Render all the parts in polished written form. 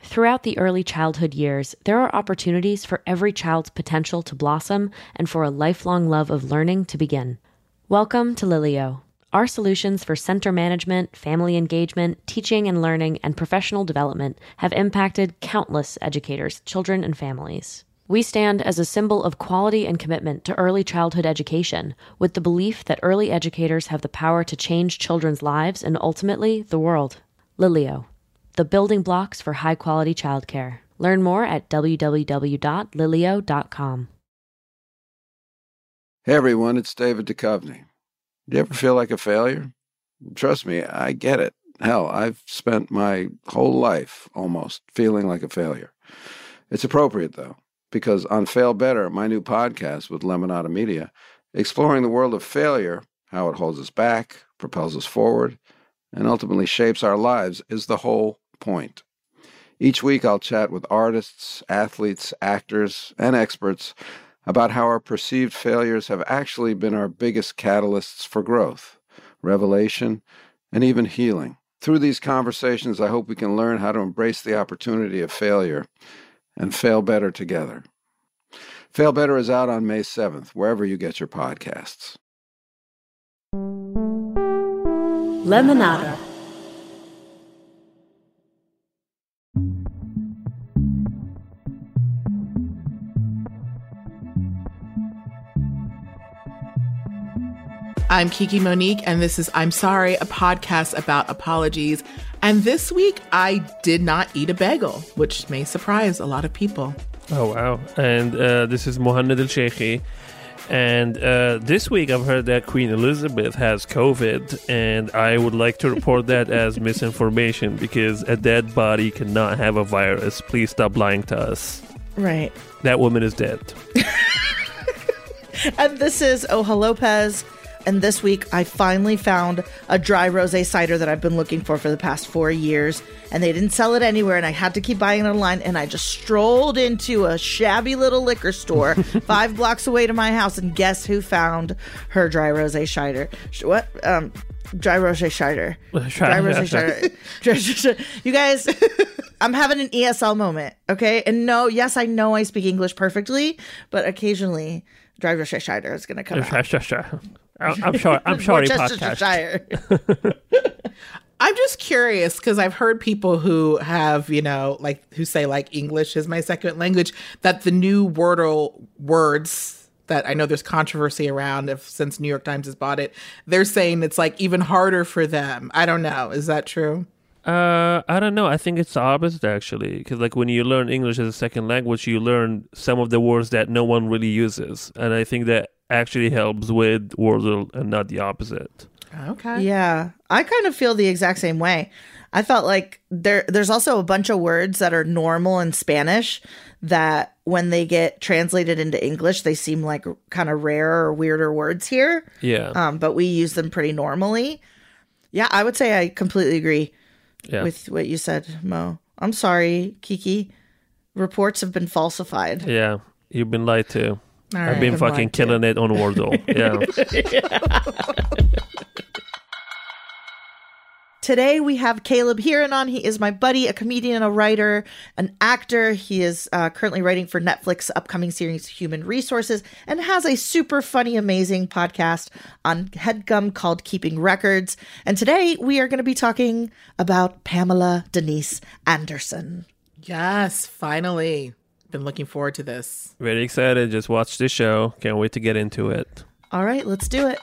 Throughout the early childhood years, there are opportunities for every child's potential to blossom and for a lifelong love of learning to begin. Welcome to Lilio. Our solutions for center management, family engagement, teaching and learning, and professional development have impacted countless educators, children, and families. We stand as a symbol of quality and commitment to early childhood education, with the belief that early educators have the power to change children's lives and ultimately the world. Lilio, the building blocks for high-quality childcare. Learn more at www.lilio.com. Hey everyone, it's David Duchovny. Do you ever feel like a failure? Trust me, I get it. Hell, I've spent my whole life almost feeling like a failure. It's appropriate though, because on Fail Better, my new podcast with Lemonada Media, exploring the world of failure, how it holds us back, propels us forward, and ultimately shapes our lives is the whole point. Each week I'll chat with artists, athletes, actors, and experts about how our perceived failures have actually been our biggest catalysts for growth, revelation, and even healing. Through these conversations, I hope we can learn how to embrace the opportunity of failure and fail better together. Fail Better is out on May 7th, wherever you get your podcasts. Lemonada. I'm Kiki Monique, and this is I'm Sorry, a podcast about apologies. And this week, I did not eat a bagel, which may surprise a lot of people. Oh, wow. And this is Mohammed El-Sheikhi. And this week, I've heard that Queen Elizabeth has COVID, and I would like to report that as misinformation because a dead body cannot have a virus. Please stop lying to us. Right. That woman is dead. And this is Oja Lopez. And this week, I finally found a dry rosé cider that I've been looking for the past 4 years. And they didn't sell it anywhere, and I had to keep buying it online. And I just strolled into a shabby little liquor store 5 blocks away to my house. And guess who found her dry rosé cider? What? Dry rosé cider. Dry rosé cider. You guys, I'm having an ESL moment, okay? And no, yes, I know I speak English perfectly, but occasionally dry rosé cider is going to come out. I'm sorry, podcast. I'm just curious because I've heard people who have, who say English is my second language, that the new Wordle words that I know there's controversy around since New York Times has bought it, they're saying it's even harder for them. I don't know. Is that true? I don't know. I think it's the opposite, actually. Because when you learn English as a second language, you learn some of the words that no one really uses. And I think that actually helps with Wordle and not the opposite. Okay. Yeah. I kind of feel the exact same way. I felt like there's also a bunch of words that are normal in Spanish that when they get translated into English, they seem like kind of rare or weirder words here. Yeah. But we use them pretty normally. Yeah, I would say I completely agree with what you said, Mo. I'm sorry, Kiki. Reports have been falsified. Yeah, you've been lied to. All I've been fucking killing it on Wordle. Yeah. Today we have Caleb Heron on. He is my buddy, a comedian, a writer, an actor. He is currently writing for Netflix's upcoming series Human Resources and has a super funny, amazing podcast on HeadGum called Keeping Records. And today we are going to be talking about Pamela Denise Anderson. Yes, finally. Been looking forward to this. Very excited. Just watched this show. Can't wait to get into it. All right, let's do it.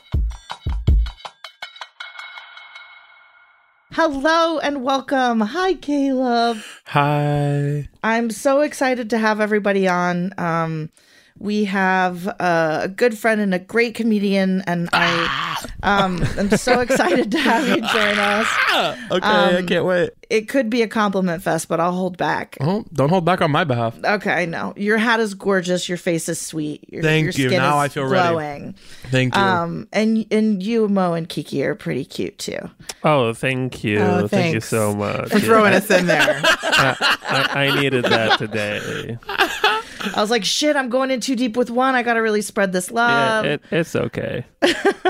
Hello and welcome. Hi, Caleb. Hi. I'm so excited to have everybody on. We have a good friend and a great comedian, and I'm so excited to have you join us. Okay, I can't wait. It could be a compliment fest, but I'll hold back. Oh, don't hold back on my behalf. Okay, no. Your hat is gorgeous. Your face is sweet. Thank your you. Skin Now is I feel glowing. ready. Thank you. And you, Mo, and Kiki are pretty cute too. Oh, thank you. Oh, thank you thanks so much. for throwing us in there. I needed that today. I was like, shit, I'm going in too deep with one. I got to really spread this love. Yeah, it's okay.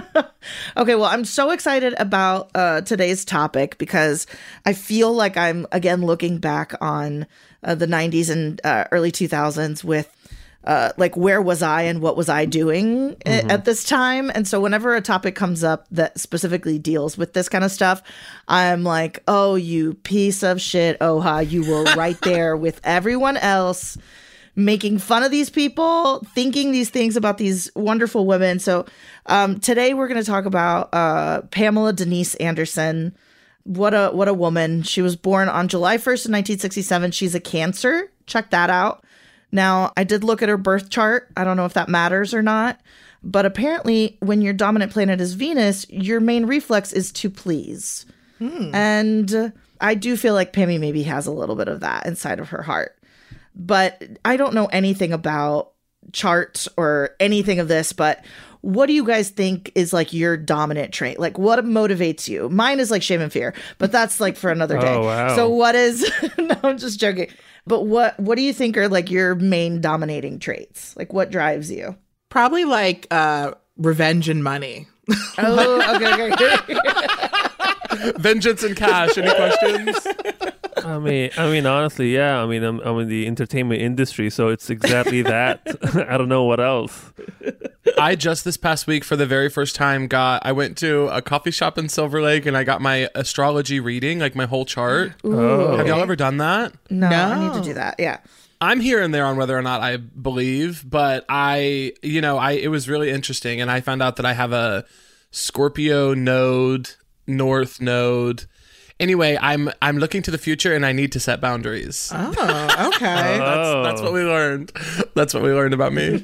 Okay, well, I'm so excited about today's topic because I feel like I'm, again, looking back on the 90s and early 2000s with like, where was I and what was I doing at this time? And so whenever a topic comes up that specifically deals with this kind of stuff, I'm like, oh, you piece of shit, Oha, you were right there with everyone else making fun of these people, thinking these things about these wonderful women. So today we're going to talk about Pamela Denise Anderson. What a woman. She was born on July 1st, 1967. She's a Cancer. Check that out. Now, I did look at her birth chart. I don't know if that matters or not. But apparently, when your dominant planet is Venus, your main reflex is to please. And I do feel like Pammy maybe has a little bit of that inside of her heart. But I don't know anything about charts or anything of this, but what do you guys think is like your dominant trait? Like what motivates you? Mine is like shame and fear, but that's like for another day. Oh, wow. So what is, no, I'm just joking. But what do you think are like your main dominating traits? Like what drives you? Probably like revenge and money. Oh, okay. Vengeance and cash. Any questions? I mean, honestly, yeah. I mean, I'm in the entertainment industry, so it's exactly that. I don't know what else. I just this past week, for the very first time, I went to a coffee shop in Silver Lake and I got my astrology reading, like my whole chart. Ooh, Have y'all ever done that? No, I need to do that. Yeah. I'm here and there on whether or not I believe, but it was really interesting, and I found out that I have a Scorpio node, North node. Anyway, I'm looking to the future and I need to set boundaries. Oh, okay. That's what we learned. That's what we learned about me.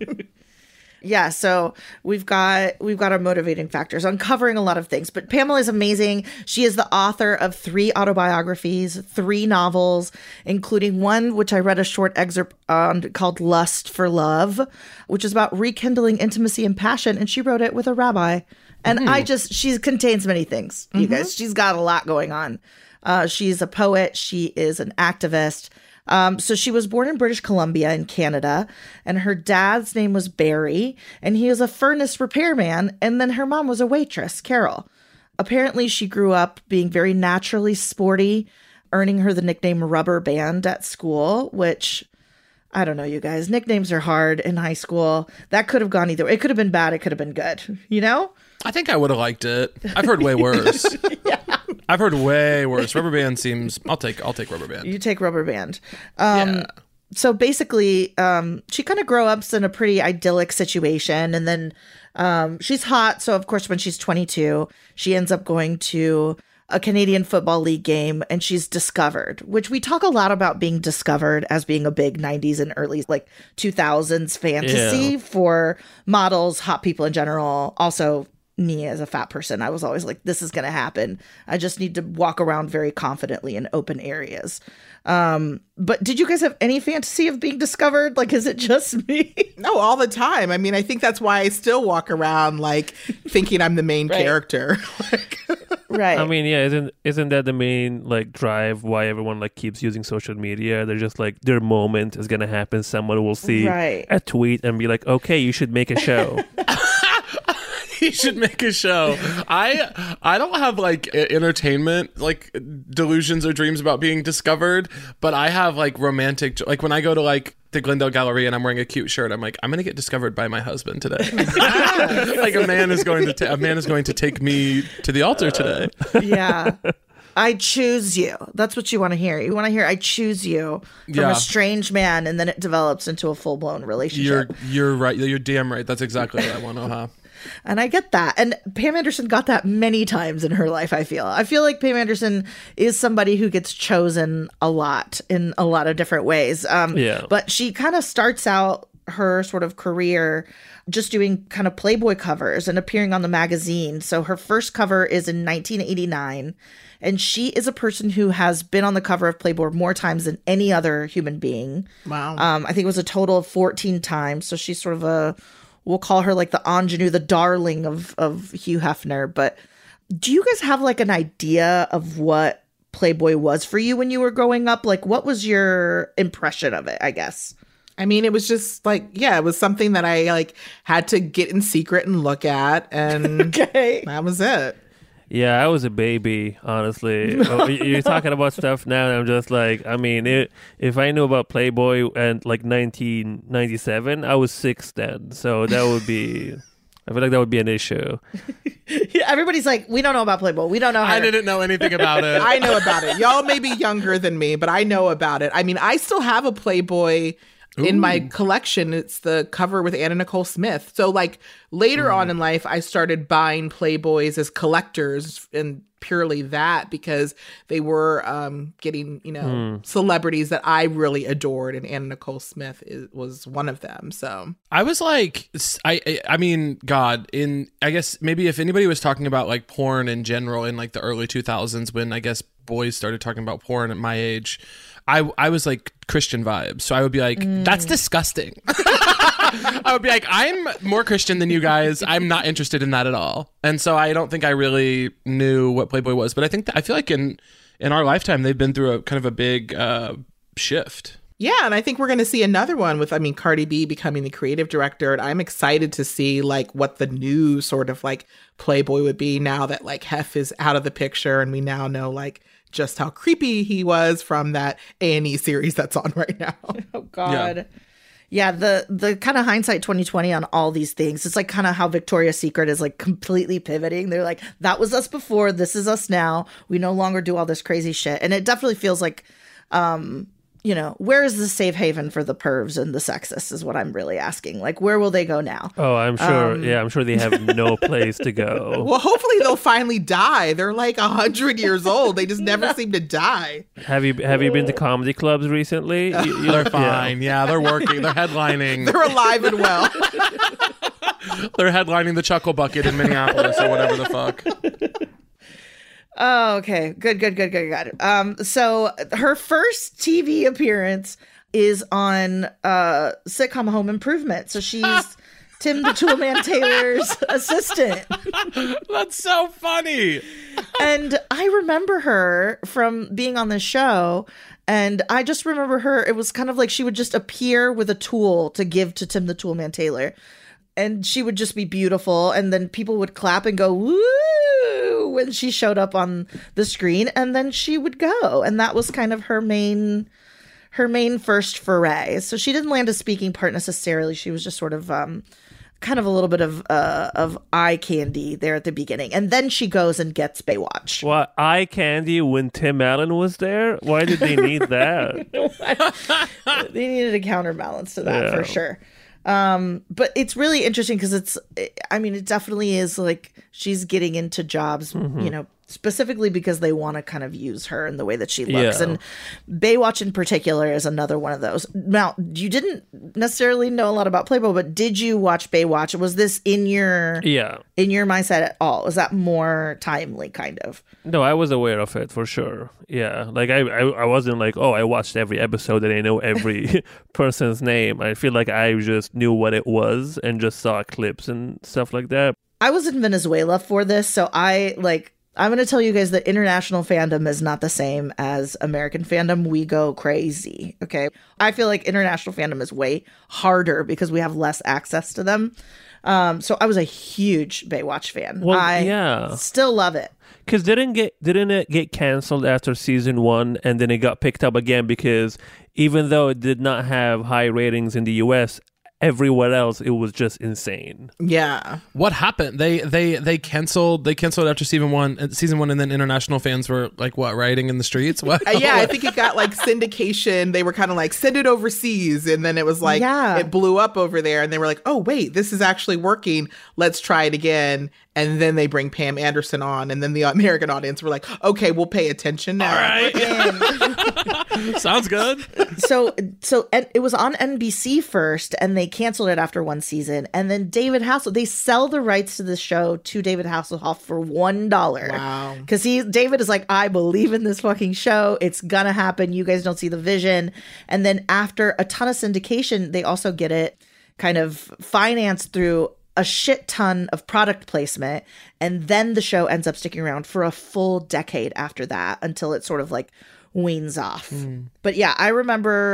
Yeah, so we've got our motivating factors, uncovering a lot of things. But Pamela is amazing. She is the author of 3 autobiographies, 3 novels, including one which I read a short excerpt on called Lust for Love, which is about rekindling intimacy and passion. And she wrote it with a rabbi. And she contains many things, you guys. She's got a lot going on. She's a poet. She is an activist. So she was born in British Columbia in Canada, and her dad's name was Barry, and he was a furnace repairman, and then her mom was a waitress, Carol. Apparently, she grew up being very naturally sporty, earning her the nickname Rubber Band at school, which, I don't know, you guys. Nicknames are hard in high school. That could have gone either way. It could have been bad. It could have been good, you know? I think I would have liked it. I've heard way worse. Yeah. I've heard way worse. Rubber band seems. I'll take Rubber Band. You take Rubber Band. Yeah. So basically, she kind of grows up in a pretty idyllic situation, and then she's hot. So of course, when she's 22, she ends up going to a Canadian Football League game, and she's discovered, which we talk a lot about being discovered as being a big 90s and early like 2000s fantasy for models, hot people in general. Also, me as a fat person, I was always like, this is going to happen. I just need to walk around very confidently in open areas. But did you guys have any fantasy of being discovered? Like, is it just me? No, all the time. I mean, I think that's why I still walk around like thinking I'm the main character. Right. I mean, yeah, isn't that the main like drive why everyone like keeps using social media? They're just like their moment is gonna happen. Someone will see a tweet and be like, okay, you should make a show. You should make a show. I don't have like entertainment like delusions or dreams about being discovered, but I have like romantic, like when I go to like the Glendale Gallery and I'm wearing a cute shirt, I'm like, I'm gonna get discovered by my husband today. Like a man is going to take me to the altar today. Yeah. I choose you. That's what you want to hear. You want to hear I choose you from a strange man, and then it develops into a full-blown relationship. You're right. You're damn right. That's exactly what I want, Oha. And I get that. And Pam Anderson got that many times in her life, I feel. I feel like Pam Anderson is somebody who gets chosen a lot in a lot of different ways. But she kind of starts out her sort of career just doing kind of Playboy covers and appearing on the magazine. So her first cover is in 1989. And she is a person who has been on the cover of Playboy more times than any other human being. Wow. I think it was a total of 14 times. So she's sort of we'll call her like the ingenue, the darling of Hugh Hefner. But do you guys have like an idea of what Playboy was for you when you were growing up? Like, what was your impression of it, I guess? I mean, it was just like, yeah, it was something that I like had to get in secret and look at, and that was it. Yeah, I was a baby, honestly. You're talking about stuff now, and I'm just like, I mean, if I knew about Playboy and like 1997, I was 6 then, so that would be. I feel like that would be an issue. Yeah, everybody's like, we don't know about Playboy. We don't know her. I didn't know anything about it. I know about it. Y'all may be younger than me, but I know about it. I mean, I still have a Playboy in my collection. It's the cover with Anna Nicole Smith. So like later on in life, I started buying Playboys as collectors, and purely that because they were getting, celebrities that I really adored, and Anna Nicole Smith was one of them. So I was like, I mean, God, I guess maybe if anybody was talking about like porn in general in like the early 2000s, when I guess boys started talking about porn at my age, I was like Christian vibes. So I would be like, that's disgusting. I would be like, I'm more Christian than you guys. I'm not interested in that at all. And so I don't think I really knew what Playboy was. But I feel like in our lifetime, they've been through a kind of a big shift. Yeah, and I think we're going to see another one with, Cardi B becoming the creative director. And I'm excited to see like what the new sort of like Playboy would be now that like Hef is out of the picture, and we now know like just how creepy he was from that A&E series that's on right now. Oh God. Yeah, the kind of hindsight 2020 on all these things. It's like kind of how Victoria's Secret is like completely pivoting. They're like, that was us before, this is us now. We no longer do all this crazy shit. And it definitely feels like where is the safe haven for the pervs and the sexists is what I'm really asking. Like, where will they go now? Oh, I'm sure. I'm sure they have no place to go. Well, hopefully they'll finally die. They're like 100 years old. They just never seem to die. Have you been to comedy clubs recently? They're fine. Yeah, they're working. They're headlining. They're alive and well. They're headlining the Chuckle Bucket in Minneapolis or whatever the fuck. Oh, okay. Good. So her first TV appearance is on sitcom Home Improvement. So she's Tim the Toolman Taylor's assistant. That's so funny. And I remember her from being on the show. And I just remember her. It was kind of like she would just appear with a tool to give to Tim the Toolman Taylor. And she would just be beautiful. And then people would clap and go, woo, when she showed up on the screen. And then she would go. And that was kind of her main first foray. So she didn't land a speaking part necessarily. She was just sort of kind of a little bit of eye candy there at the beginning. And then she goes and gets Baywatch. What, eye candy when Tim Allen was there? Why did they need that? They needed a counterbalance to that for sure. But it's really interesting because it definitely is like she's getting into jobs, specifically because they want to kind of use her in the way that she looks. Yeah. And Baywatch in particular is another one of those. Now, you didn't necessarily know a lot about Playboy, but did you watch Baywatch? Was this in your mindset at all? Was that more timely kind of? No, I was aware of it for sure. Yeah. Like I wasn't like, oh, I watched every episode and I know every person's name. I feel like I just knew what it was and just saw clips and stuff like that. I was in Venezuela for this, so I'm going to tell you guys that international fandom is not the same as American fandom. We go crazy, okay? I feel like international fandom is way harder because we have less access to them. So I was a huge Baywatch fan. Well, I still love it. Because didn't it get canceled after season 1 and then it got picked up again because even though it did not have high ratings in the US, everywhere else it was just insane. Yeah. What happened? They canceled after season one, and then international fans were like, what, rioting in the streets? What? Yeah, I think it got like syndication. They were kind of like, send it overseas, and then it was like it blew up over there, and they were like, oh wait, this is actually working. Let's try it again. And then they bring Pam Anderson on, and then the American audience were like, okay, we'll pay attention now. All right. Sounds good. So it was on NBC first, and they canceled it after one season. And then David Hasselhoff, they sell the rights to the show to David Hasselhoff for $1. Wow. Because David is like, I believe in this fucking show. It's going to happen. You guys don't see the vision. And then after a ton of syndication, they also get it kind of financed through a shit ton of product placement, and then the show ends up sticking around for a full decade after that until it sort of like weans off. But yeah, I remember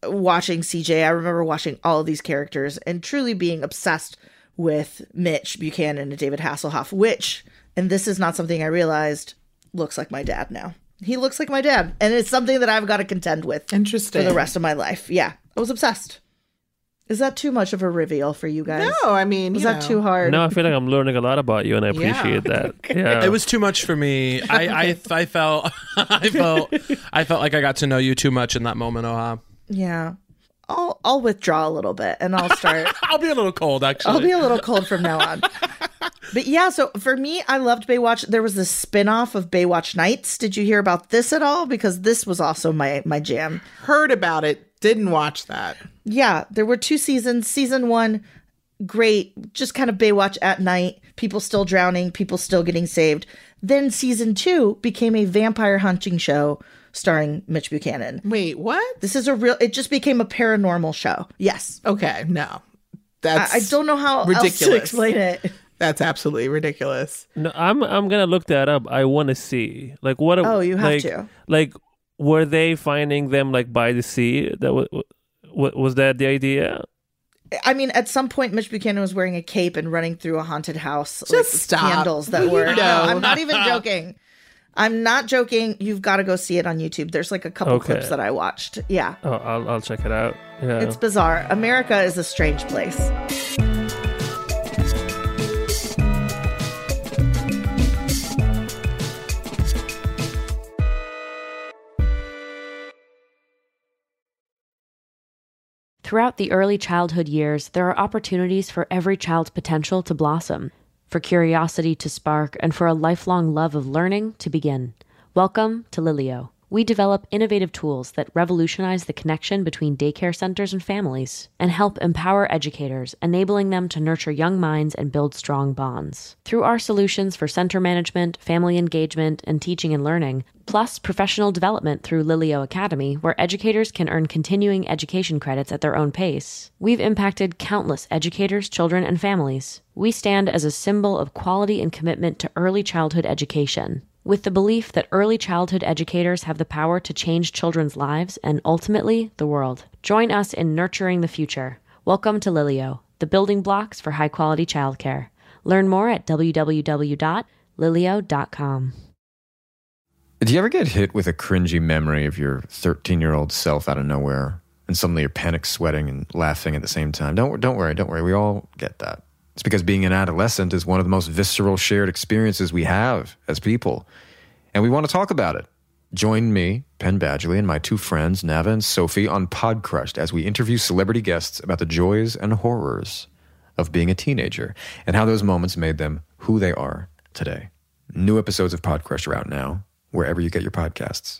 watching CJ. I remember watching all of these characters and truly being obsessed with Mitch Buchanan and David Hasselhoff, which, and this is not something I realized, looks like my dad now. He looks like my dad. And it's something that I've got to contend with Interesting. for the rest of my life. Yeah, I was obsessed. Is that too much of a reveal for you guys? No, I mean, Was that too hard? No, I feel like I'm learning a lot about you, and I appreciate that. Yeah. It was too much for me. I felt I felt like I got to know you too much in that moment, Oha. Yeah. I'll withdraw a little bit and I'll start. I'll be a little cold, actually. I'll be a little cold from now on. But yeah, so for me, I loved Baywatch. There was this spin-off of Baywatch Nights. Did you hear about this at all? Because this was also my jam. Heard about it. Didn't watch that. Yeah, there were 2 seasons. Season 1, great. Just kind of Baywatch at night. People still drowning. People still getting saved. Then season 2 became a vampire hunting show starring Mitch Buchanan. Wait, what? This is it just became a paranormal show. Yes. Okay, no. That's I don't know how ridiculous. else to explain it. That's absolutely ridiculous. No, I'm gonna look that up. I want to see like what. Oh, you have like, to. Like, were they finding them like by the sea? That was that the idea? I mean, at some point, Mitch Buchanan was wearing a cape and running through a haunted house. Just with stop. Candles that were. No. No, I'm not even joking. I'm not joking. You've got to go see it on YouTube. There's like a couple clips that I watched. Yeah. Oh, I'll check it out. Yeah. It's bizarre. America is a strange place. Throughout the early childhood years, there are opportunities for every child's potential to blossom, for curiosity to spark, and for a lifelong love of learning to begin. Welcome to Lilio. We develop innovative tools that revolutionize the connection between daycare centers and families and help empower educators, enabling them to nurture young minds and build strong bonds. Through our solutions for center management, family engagement, and teaching and learning, plus professional development through Lilio Academy, where educators can earn continuing education credits at their own pace, we've impacted countless educators, children, and families. We stand as a symbol of quality and commitment to early childhood education, with the belief that early childhood educators have the power to change children's lives and ultimately the world. Join us in nurturing the future. Welcome to Lilio, the building blocks for high-quality childcare. Learn more at www.lilio.com. Do you ever get hit with a cringy memory of your 13-year-old self out of nowhere, and suddenly you're panic sweating and laughing at the same time? Don't worry. We all get that. It's because being an adolescent is one of the most visceral shared experiences we have as people. And we want to talk about it. Join me, Penn Badgley, and my 2 friends, Nava and Sophie, on Podcrushed as we interview celebrity guests about the joys and horrors of being a teenager and how those moments made them who they are today. New episodes of Podcrushed are out now, wherever you get your podcasts.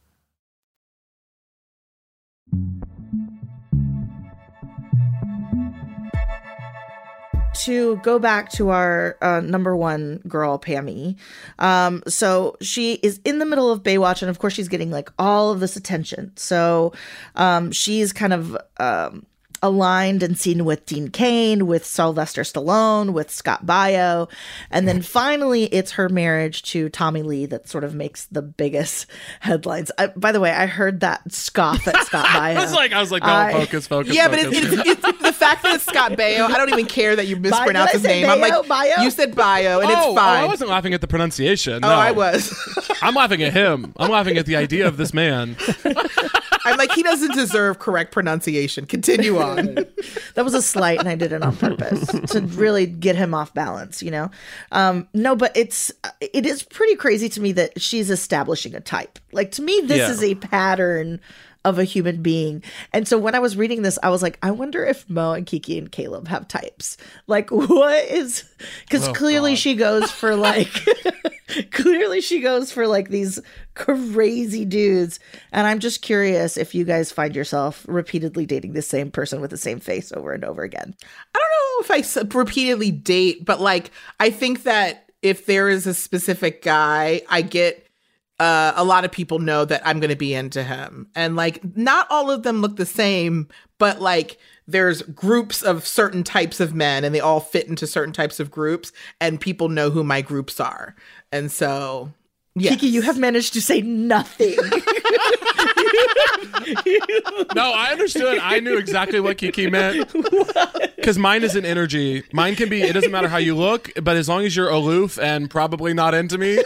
To go back to our number 1 girl, Pammy. So she is in the middle of Baywatch, and of course she's getting like all of this attention. So she's kind of aligned and seen with Dean Cain, with Sylvester Stallone, with Scott Baio. And then finally, it's her marriage to Tommy Lee that sort of makes the biggest headlines. By the way, I heard that scoff at Scott Baio. I was like, no, focus. Yeah, focus. but it's the fact that it's Scott Baio. I don't even care that you mispronounced his name. Baio? I'm like, Baio? you said Baio, and it's fine. I wasn't laughing at the pronunciation. Oh, No. I was. I'm laughing at him. I'm laughing at the idea of this man. I'm like, he doesn't deserve correct pronunciation. Continue on. That was a slight, and I did it on purpose to really get him off balance, you know? No, but it is pretty crazy to me that she's establishing a type. Like, to me, this is a pattern of a human being. And so when I was reading this, I was like, I wonder if Mo and Kiki and Caleb have types. Like, what is... Because clearly she goes for like... Clearly she goes for like these crazy dudes. And I'm just curious if you guys find yourself repeatedly dating the same person with the same face over and over again. I don't know if I repeatedly date, but like, I think that if there is a specific guy, I get... a lot of people know that I'm going to be into him. And like, not all of them look the same, but like there's groups of certain types of men and they all fit into certain types of groups and people know who my groups are. And so, yes. Kiki, you have managed to say nothing. No, I understood. I knew exactly what Kiki meant. Because mine is an energy. Mine can be, it doesn't matter how you look, but as long as you're aloof and probably not into me,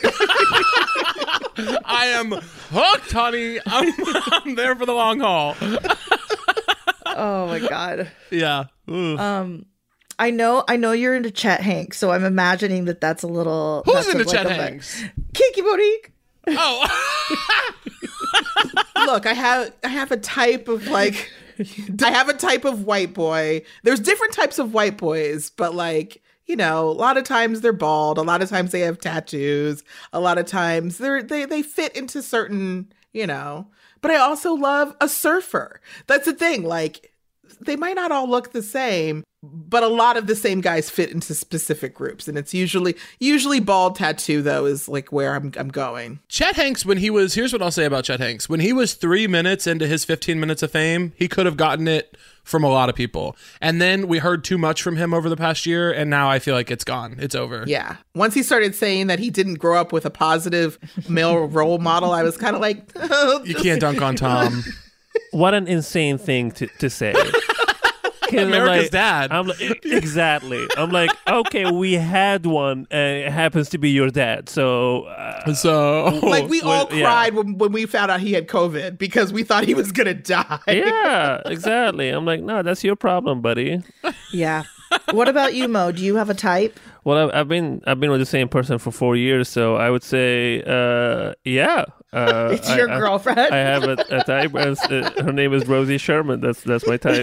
I am hooked, honey. I'm there for the long haul. Oh my God. Yeah. Ooh. I know you're into Chet Hanks, so I'm imagining that's a little. Who's into Chet Hanks? Kiki Monique. Oh. Look, I have a type of like, I have a type of white boy. There's different types of white boys, but like, you know, a lot of times they're bald. A lot of times they have tattoos. A lot of times they fit into certain, you know. But I also love a surfer. That's the thing. Like, they might not all look the same, but a lot of the same guys fit into specific groups, and it's usually bald tattoo though is like where I'm going. Chet Hanks, here's what I'll say about Chet Hanks. When he was 3 minutes into his 15 minutes of fame, he could have gotten it from a lot of people. And then we heard too much from him over the past year, and now I feel like it's gone. It's over. Yeah. Once he started saying that he didn't grow up with a positive male role model, I was kind of like, you can't dunk on Tom. What an insane thing to say. America's dad. I'm like, exactly. I'm like, okay, we had one. It happens to be your dad. So like we all cried when we found out he had COVID because we thought he was gonna die. Yeah, exactly. I'm like, no, that's your problem, buddy. Yeah. What about you, Mo? Do you have a type? Well, I've been with the same person for 4 years, so I would say, yeah. It's your girlfriend. I have a type. Her name is Rosie Sherman. That's my type.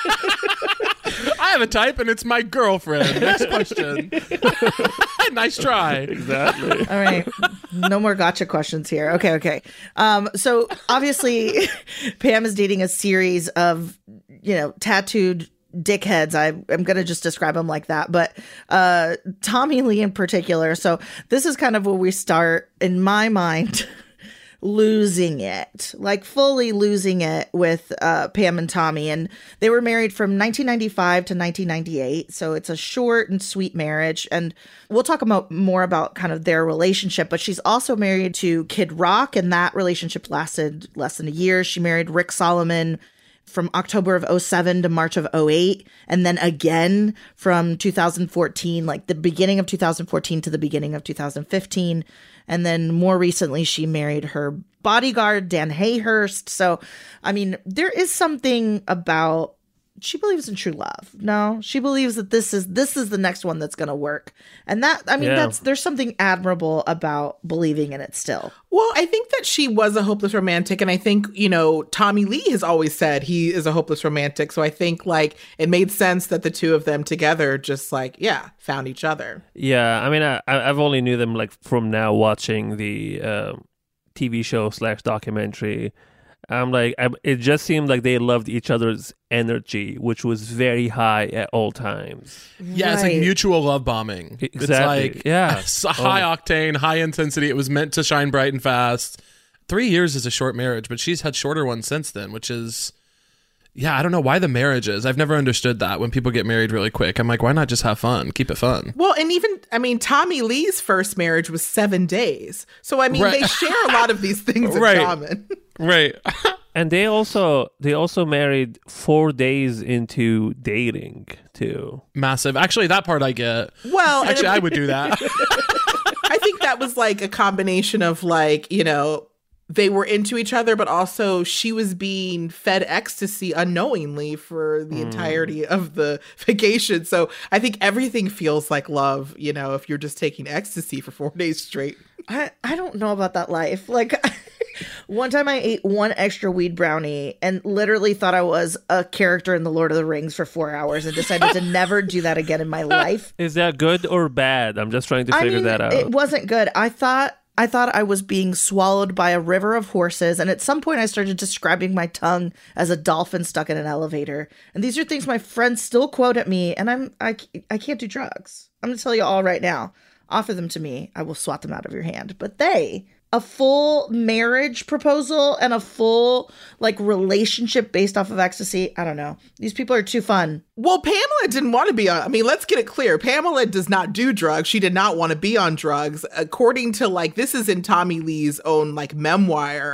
I have a type, and it's my girlfriend. Next question. Nice try. Exactly. All right. No more gotcha questions here. Okay. So obviously, Pam is dating a series of, tattooed dickheads. I'm going to just describe them like that. But Tommy Lee in particular. So this is kind of where we start, in my mind, losing it, like fully losing it with Pam and Tommy. And they were married from 1995 to 1998. So it's a short and sweet marriage. And we'll talk more about kind of their relationship. But she's also married to Kid Rock, and that relationship lasted less than a year. She married Rick Solomon from October of 2007 to March of 2008. And then again from 2014, like the beginning of 2014 to the beginning of 2015. And then more recently, she married her bodyguard, Dan Hayhurst. So, I mean, there is something about, she believes in true love. No, she believes that this is the next one that's going to work. And that, I mean, there's something admirable about believing in it still. Well, I think that she was a hopeless romantic. And I think, Tommy Lee has always said he is a hopeless romantic. So I think like it made sense that the two of them together just like, found each other. Yeah. I mean, I've only knew them like from now watching the TV show / documentary. I'm like, it just seemed like they loved each other's energy, which was very high at all times. Yeah, It's like mutual love bombing. Exactly. It's like, high octane, high intensity. It was meant to shine bright and fast. 3 years is a short marriage, but she's had shorter ones since then, which is, I don't know why the marriages. I've never understood that when people get married really quick. I'm like, why not just have fun? Keep it fun. Well, and even, Tommy Lee's first marriage was 7 days. So, I mean, They share a lot of these things in common. Right. And they also married 4 days into dating too. Massive. Actually, that part I get. Well, actually, I would do that. I think that was like a combination of like, they were into each other, but also she was being fed ecstasy unknowingly for the entirety of the vacation. So I think everything feels like love, if you're just taking ecstasy for 4 days straight. I don't know about that life. Like one time I ate one extra weed brownie and literally thought I was a character in The Lord of the Rings for 4 hours and decided to never do that again in my life. Is that good or bad? I'm just trying to figure that out. It wasn't good. I thought I was being swallowed by a river of horses, and at some point I started describing my tongue as a dolphin stuck in an elevator. And these are things my friends still quote at me, and I can't do drugs. I'm going to tell you all right now. Offer them to me. I will swat them out of your hand. But a full marriage proposal and a full relationship based off of ecstasy. I don't know. These people are too fun. Well, Pamela didn't want to be on. I mean, let's get it clear. Pamela does not do drugs. She did not want to be on drugs. According to this is in Tommy Lee's own memoir.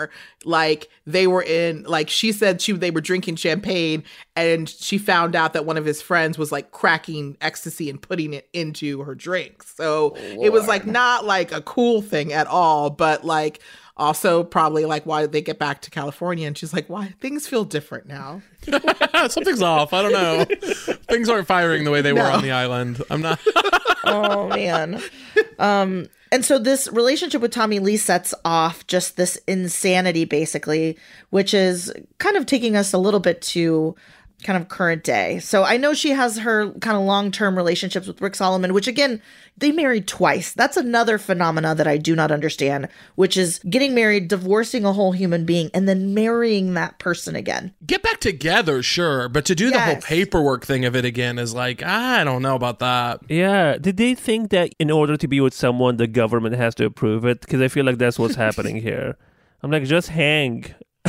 like they were in, like she said they were drinking champagne and she found out that one of his friends was like cracking ecstasy and putting it into her drinks. So it was like not like a cool thing at all, but like also probably like why they get back to California and she's like, why things feel different now. Something's off. I don't know. Things aren't firing the way they were on the island. I'm not. Oh man. And so this relationship with Tommy Lee sets off just this insanity, basically, which is kind of taking us a little bit to kind of current day. So I know she has her kind of long-term relationships with Rick Solomon, which again, they married twice. That's another phenomena that I do not understand, which is getting married, divorcing a whole human being, and then marrying that person again. Get back together, sure, but to do the whole paperwork thing of it again is like, I don't know about that. Yeah. Did they think that in order to be with someone, the government has to approve it? Because I feel like that's what's happening here. I'm like, just hang.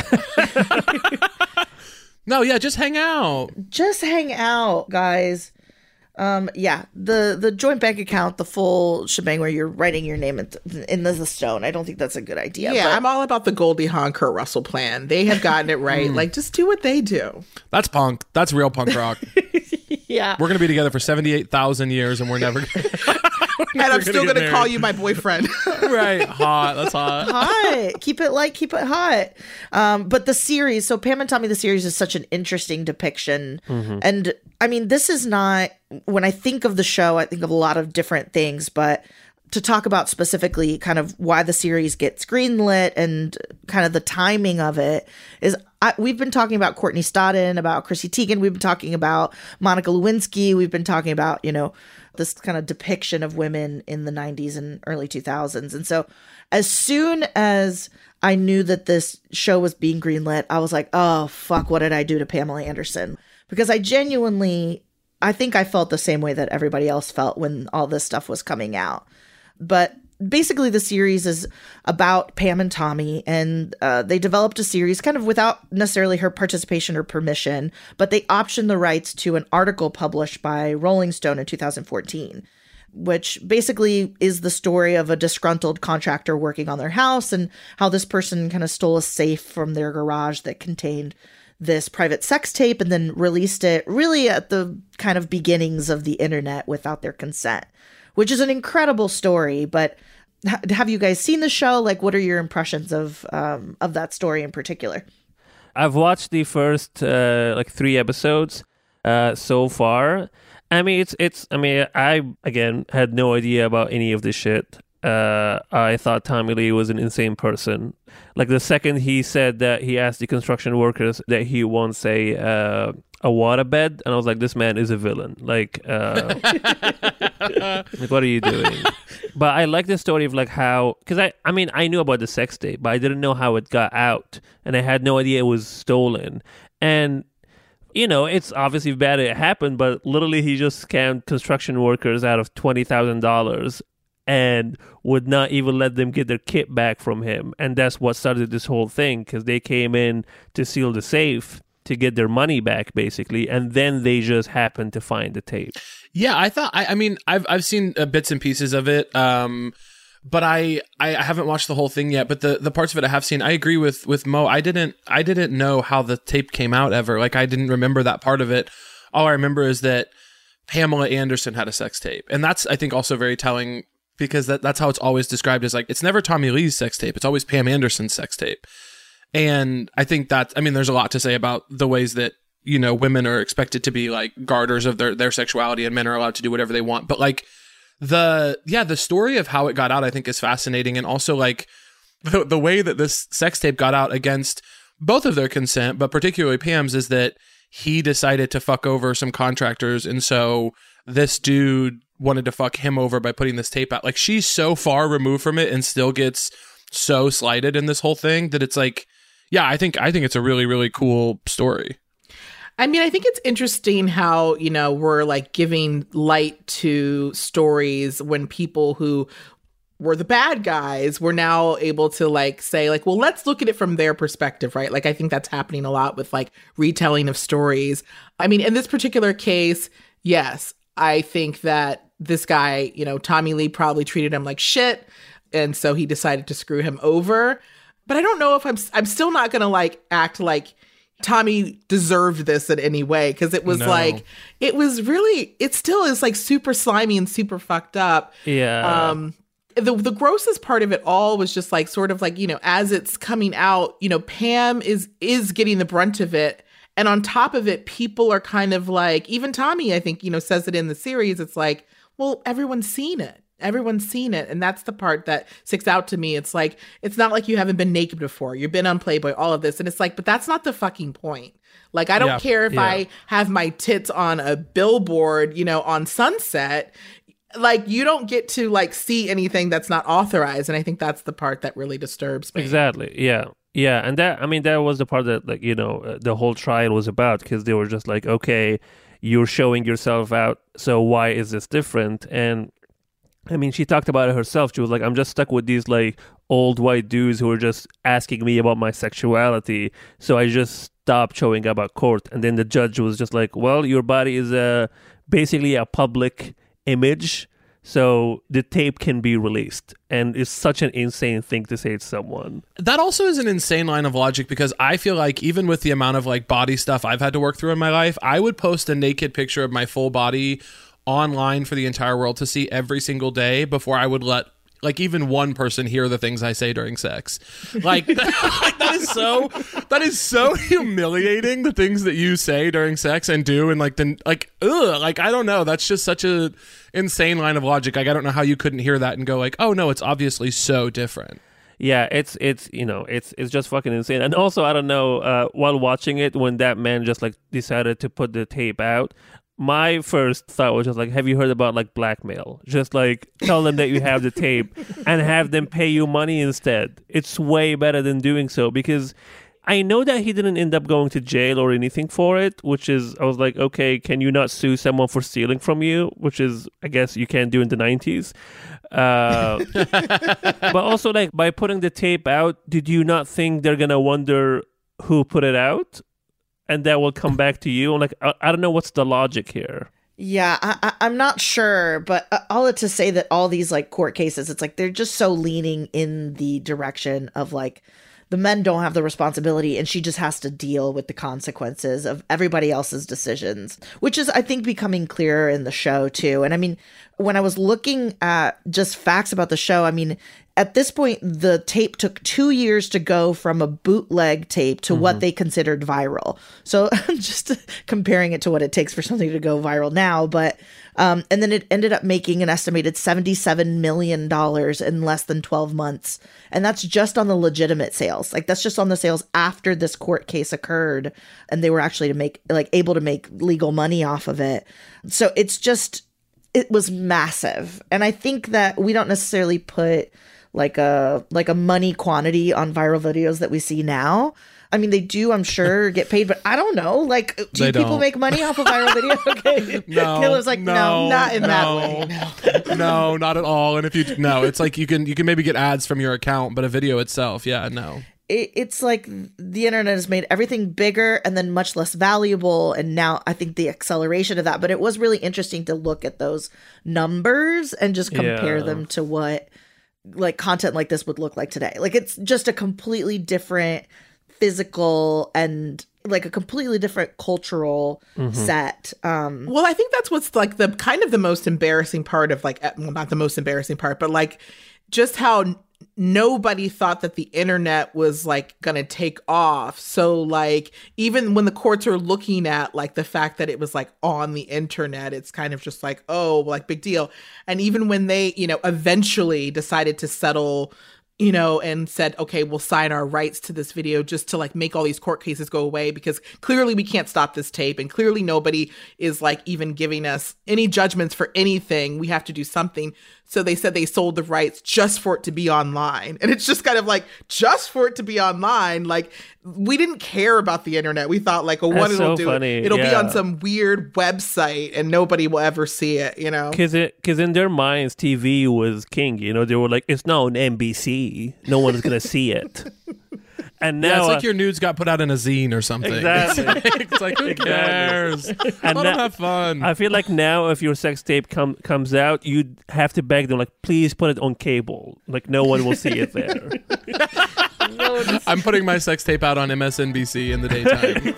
No, yeah, just hang out. Just hang out, guys. Yeah, the joint bank account, the full shebang where you're writing your name in the stone. I don't think that's a good idea. Yeah, but I'm all about the Goldie Hawn, Kurt Russell plan. They have gotten it right. Like, just do what they do. That's punk. That's real punk rock. Yeah. We're going to be together for 78,000 years and we're never going to... And I'm still going to call you my boyfriend. Right. Hot. That's hot. Hot. Keep it light, keep it hot. But the series, so Pam and Tommy, the series is such an interesting depiction. Mm-hmm. And I mean, this is not, when I think of the show, I think of a lot of different things, but to talk about specifically kind of why the series gets greenlit and kind of the timing of it is we've been talking about Courtney Stodden, about Chrissy Teigen. We've been talking about Monica Lewinsky. We've been talking about, this kind of depiction of women in the 90s and early 2000s. And so as soon as I knew that this show was being greenlit, I was like, oh, fuck, what did I do to Pamela Anderson? Because I think I felt the same way that everybody else felt when all this stuff was coming out. But basically the series is about Pam and Tommy, and they developed a series kind of without necessarily her participation or permission, but they optioned the rights to an article published by Rolling Stone in 2014, which basically is the story of a disgruntled contractor working on their house and how this person kind of stole a safe from their garage that contained this private sex tape and then released it really at the kind of beginnings of the internet without their consent, which is an incredible story. But have you guys seen the show? Like, what are your impressions of that story in particular? I've watched the first 3 episodes so far. I mean, I again had no idea about any of this shit. I thought Tommy Lee was an insane person. Like the second he said that he asked the construction workers that he wants a waterbed, and I was like, this man is a villain. Like what are you doing? But I like the story of like how, because I knew about the sex tape, but I didn't know how it got out, and I had no idea it was stolen. And it's obviously bad it happened, but literally he just scammed construction workers out of $20,000 and would not even let them get their kit back from him. And that's what started this whole thing, because they came in to seal the safe to get their money back, basically, and then they just happened to find the tape. Yeah, I thought. I've seen bits and pieces of it, but I haven't watched the whole thing yet. But the parts of it I have seen, I agree with Mo. I didn't know how the tape came out ever. Like, I didn't remember that part of it. All I remember is that Pamela Anderson had a sex tape, and that's, I think, also very telling, because that's how it's always described, as like, it's never Tommy Lee's sex tape, it's always Pam Anderson's sex tape. And I think there's a lot to say about the ways that, women are expected to be like garters of their sexuality and men are allowed to do whatever they want. But like the story of how it got out, I think, is fascinating. And also like the way that this sex tape got out against both of their consent, but particularly Pam's, is that he decided to fuck over some contractors. And so this dude wanted to fuck him over by putting this tape out. Like, she's so far removed from it and still gets so slighted in this whole thing that it's like, yeah, I think it's a really, really cool story. I mean, I think it's interesting how, we're like giving light to stories when people who were the bad guys were now able to like say like, well, let's look at it from their perspective, right? Like, I think that's happening a lot with like retelling of stories. I mean, in this particular case, yes, I think that this guy, Tommy Lee probably treated him like shit. And so he decided to screw him over. But I don't know if I'm still not going to like act like Tommy deserved this in any way, because it was like, it was really, it still is like super slimy and super fucked up. Yeah. The grossest part of it all was just like sort of like, you know, as it's coming out, you know, Pam is getting the brunt of it. And on top of it, people are kind of like, even Tommy, I think, you know, says it in the series. It's like, well, everyone's seen it. Everyone's seen it. And that's the part that sticks out to me. It's like, it's not like you haven't been naked before. You've been on Playboy, all of this. And it's like, but that's not the fucking point. Like, I don't care if I have my tits on a billboard, you know, on Sunset. Like, you don't get to like see anything that's not authorized. And I think that's the part that really disturbs me. Exactly. Yeah. Yeah. And that, I mean, that was the part that, like, you know, the whole trial was about, because they were just like, okay, you're showing yourself out. So why is this different? And I mean, she talked about it herself. She was like, I'm just stuck with these like old white dudes who are just asking me about my sexuality. So I just stopped showing up at court. And then the judge was just like, well, your body is basically a public image. So the tape can be released. And it's such an insane thing to say to someone. That also is an insane line of logic, because I feel like even with the amount of like body stuff I've had to work through in my life, I would post a naked picture of my full body online for the entire world to see every single day before I would let like even one person hear the things I say during sex. Like, that is so humiliating, the things that you say during sex and do, and like I don't know, that's just such a insane line of logic. Like, I don't know how you couldn't hear that and go like, oh no, it's obviously so different. Yeah, it's you know, it's just fucking insane. And also, I don't know, while watching it, when that man just like decided to put the tape out, my first thought was just like, have you heard about like blackmail? Just like tell them that you have the tape and have them pay you money instead. It's way better than doing so, because I know that he didn't end up going to jail or anything for it, which is, I was like, okay, can you not sue someone for stealing from you? Which is, I guess you can't do in the 90s. But also, like, by putting the tape out, did you not think they're going to wonder who put it out? And that will come back to you. And like, I don't know what's the logic here. Yeah, I'm not sure, but all to say that all these like court cases, it's like they're just so leaning in the direction of like the men don't have the responsibility, and she just has to deal with the consequences of everybody else's decisions, which is, I think, becoming clearer in the show too. And I mean, when I was looking at just facts about the show, I mean, at this point, the tape took 2 years to go from a bootleg tape to what they considered viral. So I'm just comparing it to what it takes for something to go viral now. But and then it ended up making an estimated $77 million in less than 12 months. And that's just on the legitimate sales. Like, that's just on the sales after this court case occurred. And they were actually able to make legal money off of it. So it's just, it was massive. And I think that we don't necessarily put like a money quantity on viral videos that we see now. I mean, they do, I'm sure, get paid, but I don't know. Like, do people make money off a viral video? Okay. No. Caleb's like, no, not in that way. No. No, not at all. And if you, no, it's like you can maybe get ads from your account, but a video itself, yeah, no. It's like the internet has made everything bigger and then much less valuable. And now I think the acceleration of that, but it was really interesting to look at those numbers and just compare them to what like content like this would look like today. Like, it's just a completely different physical and like a completely different cultural set. Well, I think that's what's like the kind of the most embarrassing part of like, well, not the most embarrassing part, but like just how nobody thought that the internet was like going to take off. So like, even when the courts are looking at like the fact that it was like on the internet, it's kind of just like, oh, like big deal. And even when they, you know, eventually decided to settle, you know, and said, okay, we'll sign our rights to this video just to like make all these court cases go away, because clearly we can't stop this tape. And clearly nobody is like even giving us any judgments for anything. We have to do something. So they said they sold the rights just for it to be online. And it's just kind of like, just for it to be online. Like, we didn't care about the internet. We thought like, oh, what it'll do, it'll be on some weird website and nobody will ever see it, you know? Because in their minds, TV was king. You know, they were like, it's not on NBC. No one is going to see it. And Yeah, now it's like your nudes got put out in a zine or something. Exactly. It's like who cares? Let them have fun. I feel like now if your sex tape comes out, you'd have to beg them, like, please put it on cable. Like, no one will see it there. I'm putting my sex tape out on MSNBC in the daytime.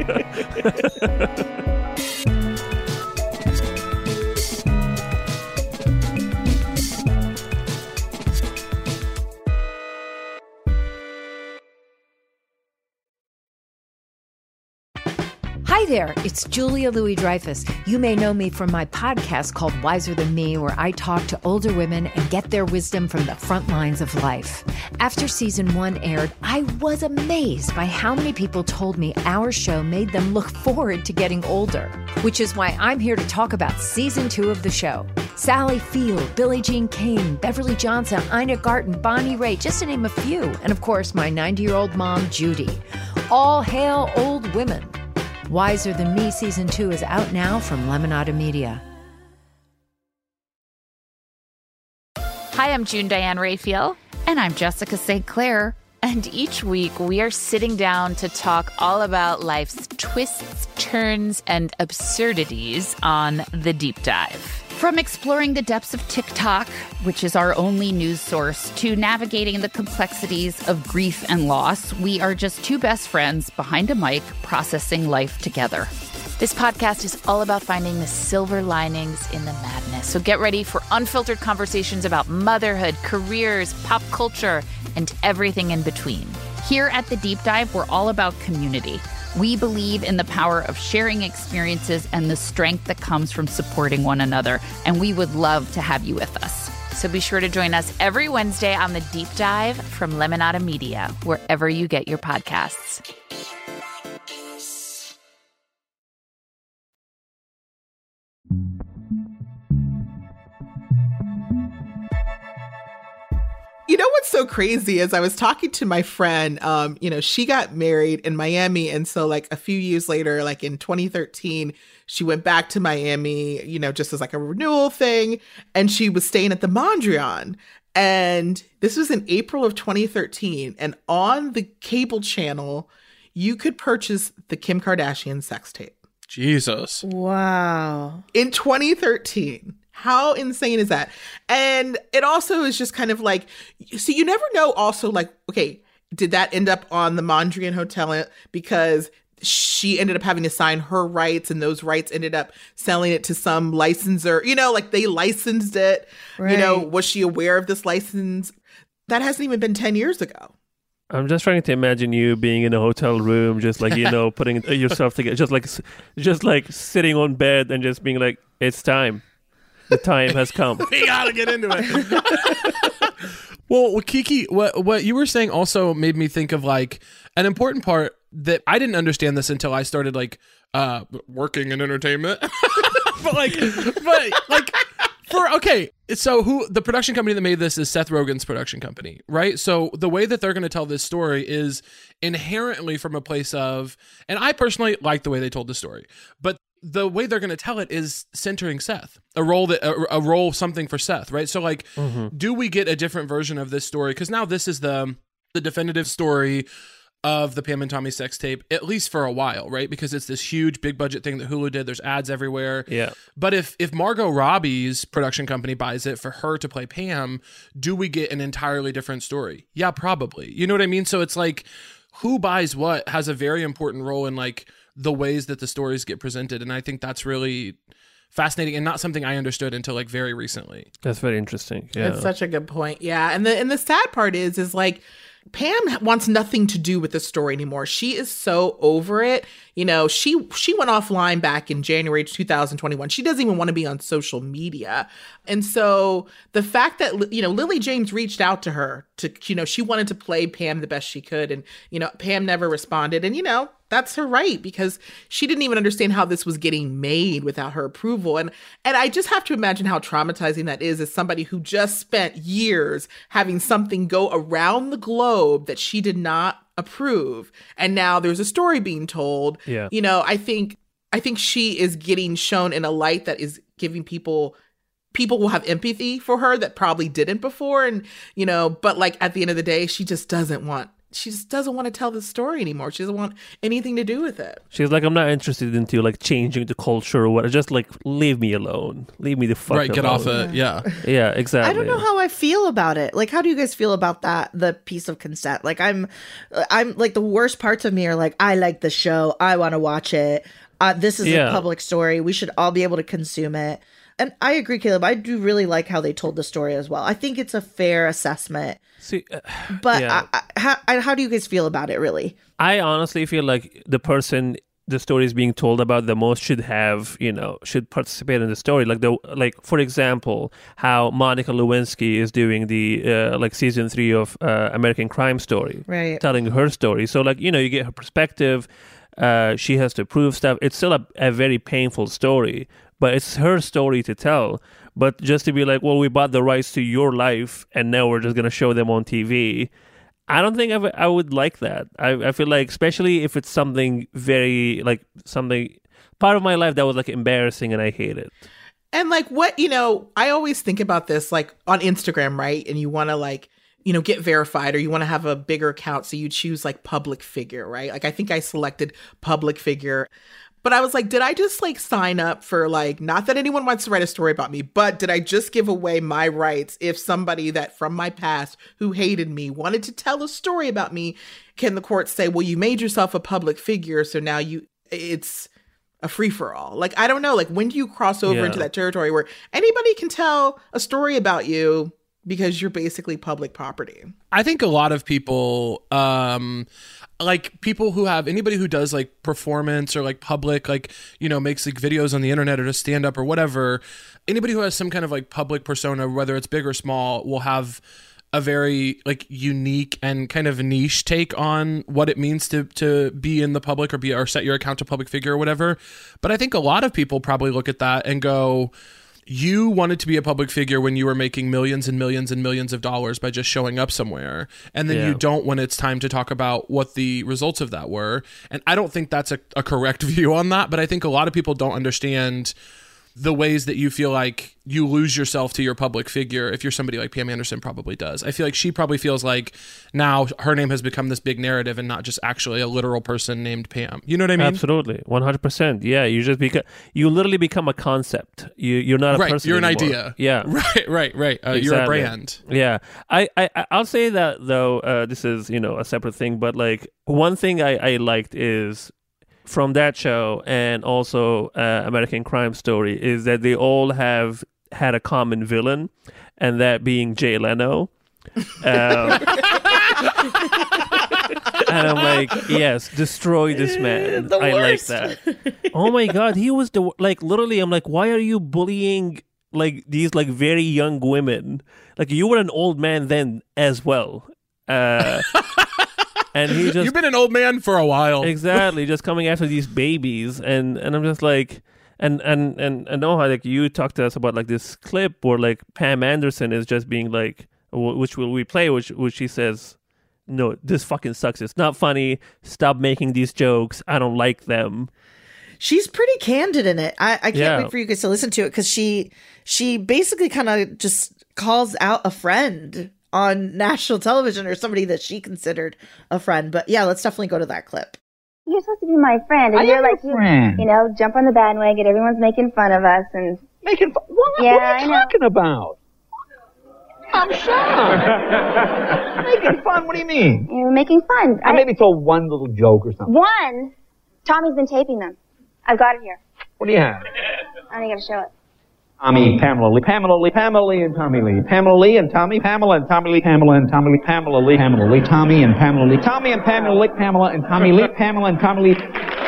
Hi there, it's Julia Louis-Dreyfus. You may know me from my podcast called Wiser Than Me, where I talk to older women and get their wisdom from the front lines of life. After season 1 aired, I was amazed by how many people told me our show made them look forward to getting older, which is why I'm here to talk about season 2 of the show. Sally Field, Billie Jean King, Beverly Johnson, Ina Garten, Bonnie Raitt, just to name a few. And of course, my 90-year-old mom, Judy. All hail old women. Wiser Than Me Season 2 is out now from Lemonada Media. Hi, I'm June Diane Raphael. And I'm Jessica St. Clair. And each week we are sitting down to talk all about life's twists, turns, and absurdities on The Deep Dive. From exploring the depths of TikTok, which is our only news source, to navigating the complexities of grief and loss, we are just two best friends behind a mic processing life together. This podcast is all about finding the silver linings in the madness. So get ready for unfiltered conversations about motherhood, careers, pop culture, and everything in between. Here at The Deep Dive, we're all about community. We believe in the power of sharing experiences and the strength that comes from supporting one another, and we would love to have you with us. So be sure to join us every Wednesday on The Deep Dive from Lemonada Media, wherever you get your podcasts. You know what's so crazy is I was talking to my friend, she got married in Miami. And so like a few years later, like in 2013, she went back to Miami, just as like a renewal thing. And she was staying at the Mondrian. And this was in April of 2013. And on the cable channel, you could purchase the Kim Kardashian sex tape. Jesus. Wow. In 2013. How insane is that? And it also is just kind of like, so you never know also like, okay, did that end up on the Mondrian Hotel because she ended up having to sign her rights and those rights ended up selling it to some licensor, like they licensed it, right. Was she aware of this license? That hasn't even been 10 years ago. I'm just trying to imagine you being in a hotel room, just like, putting yourself together, just like sitting on bed and just being like, it's time. The time has come. We gotta get into it. Well, Kiki, what you were saying also made me think of like an important part that I didn't understand this until I started like working in entertainment. So who the production company that made this is Seth Rogen's production company, right? So the way that they're going to tell this story is inherently from a place of, and I personally like the way they told the story, but the way they're going to tell it is centering Seth, a role, something for Seth, right? So like, do we get a different version of this story? Because now this is the definitive story of the Pam and Tommy sex tape, at least for a while, right? Because it's this huge, big budget thing that Hulu did. There's ads everywhere. Yeah. But if Margot Robbie's production company buys it for her to play Pam, do we get an entirely different story? Yeah, probably. You know what I mean? So it's like, who buys what has a very important role in like the ways that the stories get presented. And I think that's really fascinating and not something I understood until like very recently. That's very interesting. Yeah. That's such a good point. Yeah. And the sad part is like Pam wants nothing to do with the story anymore. She is so over it. She went offline back in January 2021. She doesn't even want to be on social media. And so the fact that, Lily James reached out to her to, she wanted to play Pam the best she could. And, Pam never responded. And, that's her right, because she didn't even understand how this was getting made without her approval. And I just have to imagine how traumatizing that is as somebody who just spent years having something go around the globe that she did not approve. And now there's a story being told. Yeah. I think she is getting shown in a light that is giving people will have empathy for her that probably didn't before. And, but like at the end of the day, she just doesn't want she just doesn't want to tell the story anymore. She doesn't want anything to do with it. She's like, I'm not interested into like changing the culture or what. Just like leave me alone. Leave me the fuck alone. Right, get off it. Yeah. Yeah, exactly. I don't know how I feel about it. Like, how do you guys feel about that? The piece of consent. Like, I'm like, the worst parts of me are like, I like the show. I want to watch it. This is a public story. We should all be able to consume it. And I agree, Caleb. I do really like how they told the story as well. I think it's a fair assessment. See, but how do you guys feel about it, really? I honestly feel like the person the story is being told about the most should participate in the story. Like for example, how Monica Lewinsky is doing the season 3 of American Crime Story, right? Telling her story. So you get her perspective. She has to prove stuff. It's still a very painful story, but it's her story to tell. But just to be like, well, we bought the rights to your life, and now we're just going to show them on TV. I don't think I would like that. I feel like, especially if it's something very, something, part of my life that was, embarrassing, and I hate it. And, I always think about this, on Instagram, right? And you want to, get verified, or you want to have a bigger account, so you choose, public figure, right? I think I selected public figure. But I was like, did I just sign up for not that anyone wants to write a story about me, but did I just give away my rights if somebody that from my past who hated me wanted to tell a story about me? Can the court say, well, you made yourself a public figure, so now it's a free for all? I don't know. When do you cross over into that territory where anybody can tell a story about you because you're basically public property? I think a lot of people, people who have anybody who does performance or public, makes videos on the internet or just stand up or whatever, anybody who has some kind of public persona, whether it's big or small, will have a very unique and kind of niche take on what it means to be in the public or set your account to public figure or whatever. But I think a lot of people probably look at that and go, you wanted to be a public figure when you were making millions and millions and millions of dollars by just showing up somewhere. And then you don't when it's time to talk about what the results of that were. And I don't think that's a correct view on that, but I think a lot of people don't understand the ways that you feel like you lose yourself to your public figure if you're somebody like Pam Anderson probably does. I feel like she probably feels like now her name has become this big narrative and not just actually a literal person named Pam. You know what I mean? Absolutely. 100%. Yeah. You literally become a concept. You're not a person You're an anymore. idea. Yeah. Right. Exactly. You're a brand. Yeah. I'll say that though, this is, a separate thing, but one thing I liked is, from that show and also American Crime Story, is that they all have had a common villain, and that being Jay Leno. And I'm like, yes, destroy this man. I like that. Oh my God, he was literally, I'm like, why are you bullying these very young women? You were an old man then as well. And he just, you've been an old man for a while. Exactly, just coming after these babies, and I'm just like, and know how you talked to us about this clip where Pam Anderson is just being which will we play? Which she says, no, this fucking sucks. It's not funny. Stop making these jokes. I don't like them. She's pretty candid in it. I can't wait for you guys to listen to it, because she basically kind of just calls out a friend on national television, or somebody that she considered a friend. But yeah, let's definitely go to that clip. You're supposed to be my friend, and you're you jump on the bandwagon. Everyone's making fun of us, and making fun. What are you talking about? I'm shocked. Making fun? What do you mean? You're making fun. I maybe told one little joke or something. One. Tommy's been taping them. I've got it here. What do you have? I only got to show it. Tommy, Pamela Lee, Pamela Lee, and Tommy Lee. Pamela Lee and Tommy, Pamela and Tommy Lee, Pamela and Tommy Lee, Pamela Lee, Tommy and Pamela Lee, Tommy and Pamela Lee, Pamela and Tommy Lee, Pamela and Tommy Lee.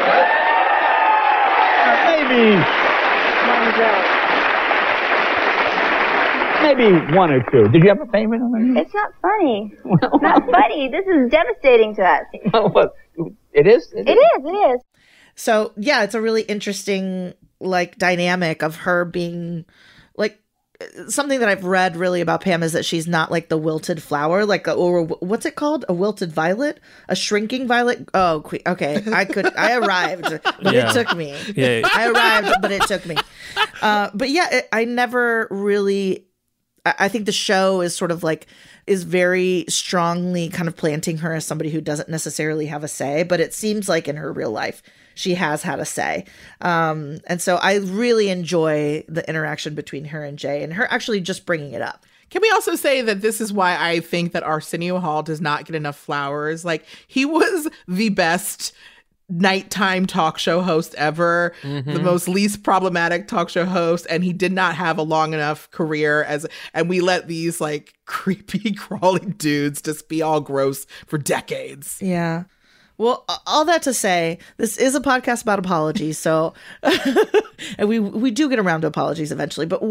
Maybe one or two. Did you have a favorite? It's not funny. It's not funny. This is devastating to us. Well, it is? It is. So, yeah, it's a really interesting dynamic of her being something that I've read really about Pam is that she's not the wilted flower, or what's it called? A wilted violet? A shrinking violet? Oh, okay. I arrived, but it took me. Yeah. I arrived, but it took me. But yeah, I never really I think the show is sort of like, is very strongly kind of planting her as somebody who doesn't necessarily have a say, but it seems like in her real life, she has had a say. And so I really enjoy the interaction between her and Jay and her actually just bringing it up. Can we also say that this is why I think that Arsenio Hall does not get enough flowers? Like, he was the best nighttime talk show host ever, the most least problematic talk show host, and he did not have a long enough career and we let these like creepy crawling dudes just be all gross for decades. Yeah. Well, all that to say, this is a podcast about apologies, so and we do get around to apologies eventually. But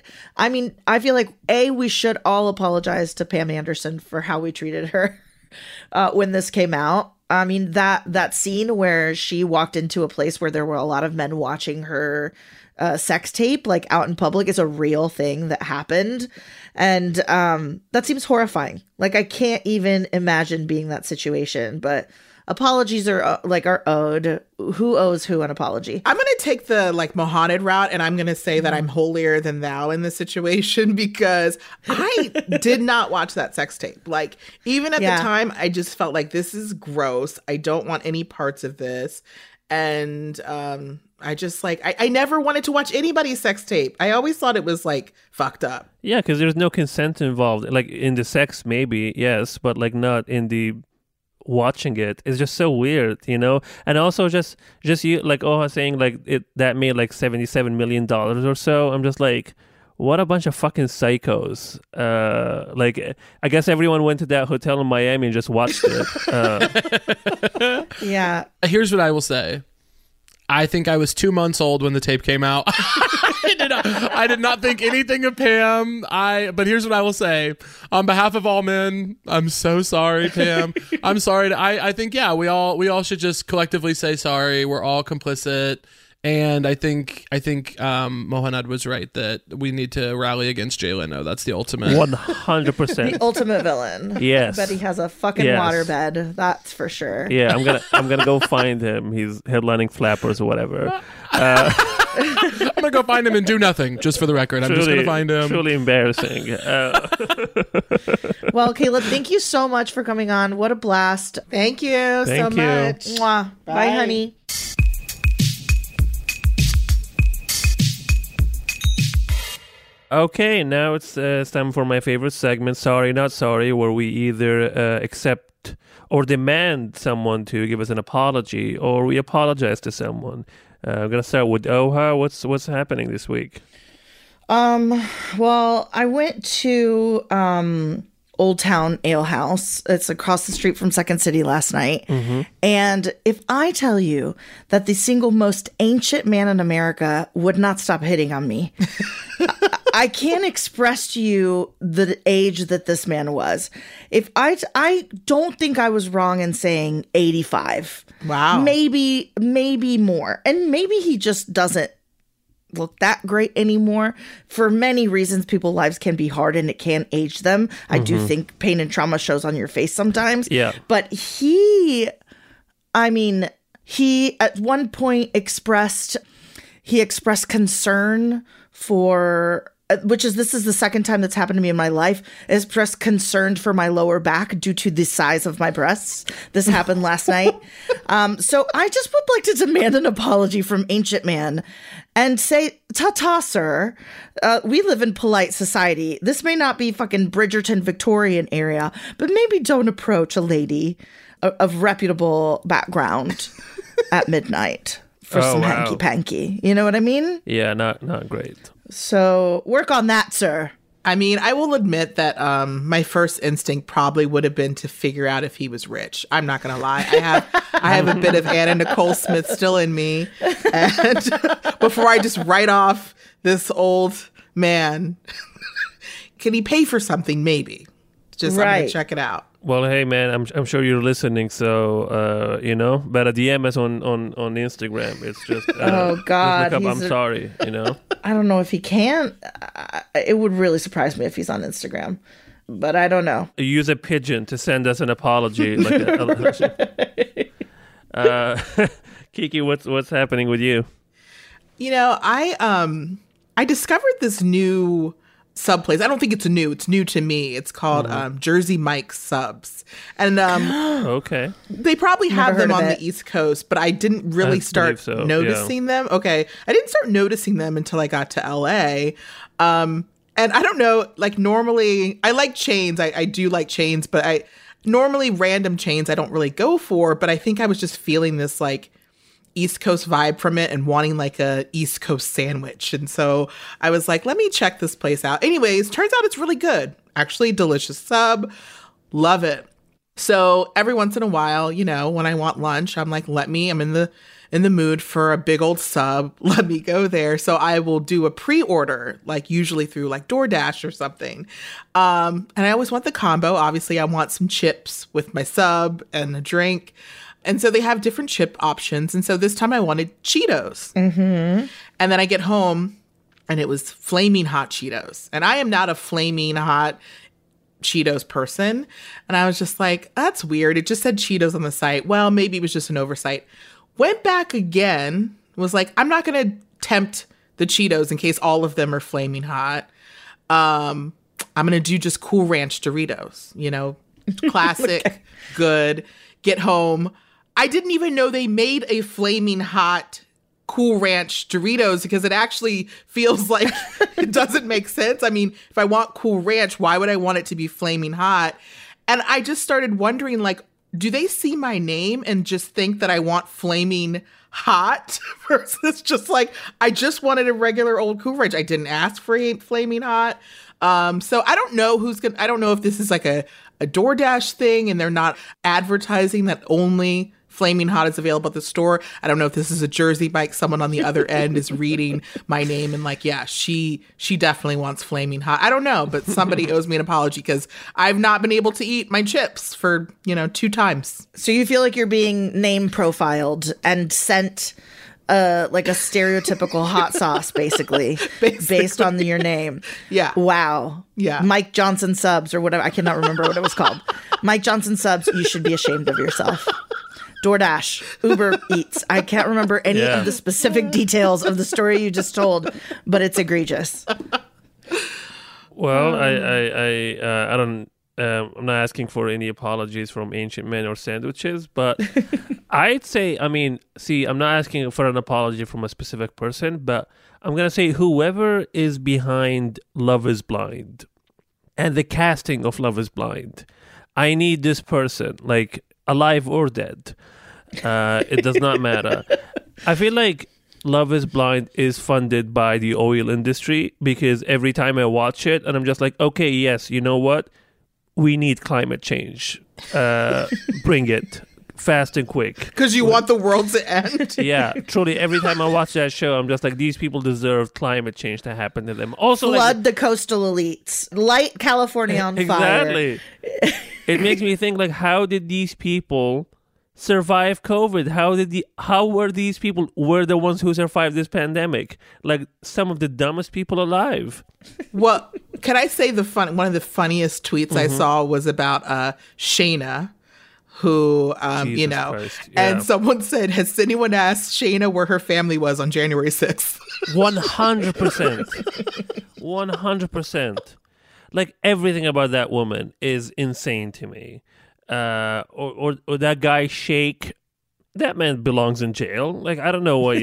I feel like we should all apologize to Pam Anderson for how we treated her when this came out. I mean, that scene where she walked into a place where there were a lot of men watching her sex tape, like out in public, is a real thing that happened. And that seems horrifying. Like, I can't even imagine being that situation, but apologies are owed. Who owes who an apology? I'm going to take the like Mohanad route, and I'm going to say that I'm holier than thou in this situation because I did not watch that sex tape. Like, even at the time, I just felt like this is gross. I don't want any parts of this. And I just like, I never wanted to watch anybody's sex tape. I always thought it was like fucked up. Yeah, because there's no consent involved. Like in the sex, maybe, yes, but like not in the watching it. It's just so weird, you know. And also just you like saying like it that made like $77 million or so. I'm just like, what a bunch of fucking psychos. Like, I guess everyone went to that hotel in Miami and just watched it. Yeah. Here's what I will say. I think I was 2 months old when the tape came out. I did not think anything of Pam. But here's what I will say. On behalf of all men, I'm so sorry, Pam. I'm sorry. I think, we all should just collectively say sorry. We're all complicit. And I think Mohanad was right that we need to rally against Jay Leno. That's the ultimate. 100%. The ultimate villain. Yes. I bet he has a fucking waterbed. That's for sure. Yeah, I'm gonna go find him. He's headlining Flappers or whatever. I'm gonna go find him and do nothing. Just for the record, I'm just gonna find him. Truly embarrassing. Well, Caleb, thank you so much for coming on. What a blast! Thank you so much. Mwah. Bye, honey. Okay, now it's time for my favorite segment, Sorry Not Sorry, where we either accept or demand someone to give us an apology, or we apologize to someone. I'm going to start with Oha. What's happening this week? Well, I went to Old Town Ale House. It's across the street from Second City last night. Mm-hmm. And if I tell you that the single most ancient man in America would not stop hitting on me, I can't express to you the age that this man was. If I don't think I was wrong in saying 85. Wow. Maybe more. And maybe he just doesn't look that great anymore. For many reasons, people's lives can be hard and it can age them. I do think pain and trauma shows on your face sometimes. Yeah. But he at one point expressed concern for, this is the second time that's happened to me in my life, expressed concern for my lower back due to the size of my breasts. This happened last night. So I just would like to demand an apology from Ancient Man and say, ta-ta, sir. We live in polite society. This may not be fucking Bridgerton Victorian area, but maybe don't approach a lady of reputable background at midnight for some hanky-panky. You know what I mean? Yeah, not great. So work on that, sir. I mean, I will admit that my first instinct probably would have been to figure out if he was rich. I'm not going to lie. I have a bit of Anna Nicole Smith still in me. And before I just write off this old man, can he pay for something? Maybe. I'm going to check it out. Well, hey man, I'm sure you're listening, so better DM us on Instagram. It's just oh god, just look up, I'm sorry, you know. I don't know if he can. It would really surprise me if he's on Instagram, but I don't know. Use a pigeon to send us an apology. Kiki, what's happening with you? You know, I discovered this new sub place. I don't think it's new. It's new to me. It's called Jersey Mike's Subs. And okay. They probably have them on the East Coast, but I didn't really start noticing them. Okay. I didn't start noticing them until I got to LA. And I don't know, like normally I like chains. I do like chains, but normally random chains I don't really go for, but I think I was just feeling this like East Coast vibe from it and wanting like a East Coast sandwich. And so I was like, let me check this place out. Anyways, turns out it's really good. Actually, delicious sub. Love it. So every once in a while, you know, when I want lunch, I'm like, I'm in the mood for a big old sub. Let me go there. So I will do a pre-order, like usually through like DoorDash or something. And I always want the combo. Obviously, I want some chips with my sub and a drink. And so they have different chip options. And so this time I wanted Cheetos. Mm-hmm. And then I get home and it was flaming hot Cheetos. And I am not a flaming hot Cheetos person. And I was just like, that's weird. It just said Cheetos on the site. Well, maybe it was just an oversight. Went back again, was like, I'm not going to tempt the Cheetos in case all of them are flaming hot. I'm going to do just Cool Ranch Doritos, you know, classic, okay. Good. Get home. I didn't even know they made a flaming hot Cool Ranch Doritos because it actually feels like it doesn't make sense. I mean, if I want Cool Ranch, why would I want it to be flaming hot? And I just started wondering, like, do they see my name and just think that I want flaming hot versus just like, I just wanted a regular old Cool Ranch. I didn't ask for flaming hot. So I don't know I don't know if this is like a DoorDash thing and they're not advertising that only flaming hot is available at the store. I don't know if this is a Jersey Mike. Someone on the other end is reading my name and like, yeah, she definitely wants flaming hot. I don't know, but somebody owes me an apology because I've not been able to eat my chips for, 2 times. So you feel like you're being name profiled and sent like a stereotypical hot sauce, basically, based on your name. Yeah. Wow. Yeah. Mike Johnson Subs or whatever. I cannot remember what it was called. Mike Johnson Subs. You should be ashamed of yourself. DoorDash, Uber Eats. I can't remember any of the specific details of the story you just told, but it's egregious. Well, I don't. I'm not asking for any apologies from Ancient Men or Sandwiches, but I'd say, I'm not asking for an apology from a specific person, but I'm going to say whoever is behind Love is Blind and the casting of Love is Blind, I need this person, like alive or dead. It does not matter. I feel like Love is Blind is funded by the oil industry because every time I watch it and I'm just like, okay, yes, you know what? We need climate change. Bring it fast and quick. Because you want the world to end? Yeah, truly. Every time I watch that show, I'm just like, these people deserve climate change to happen to them. Also, flood the coastal elites. Light California on fire. Exactly. It makes me think, like, how did these people survive COVID? How were these people were the ones who survived this pandemic? Like some of the dumbest people alive. Well, can I say one of the funniest tweets I saw was about Shayna, who Christ. Yeah. And someone said, has anyone asked Shayna where her family was on January 6th? 100%. 100%. Like everything about that woman is insane to me. Or that guy Shake, that man belongs in jail. Like I don't know why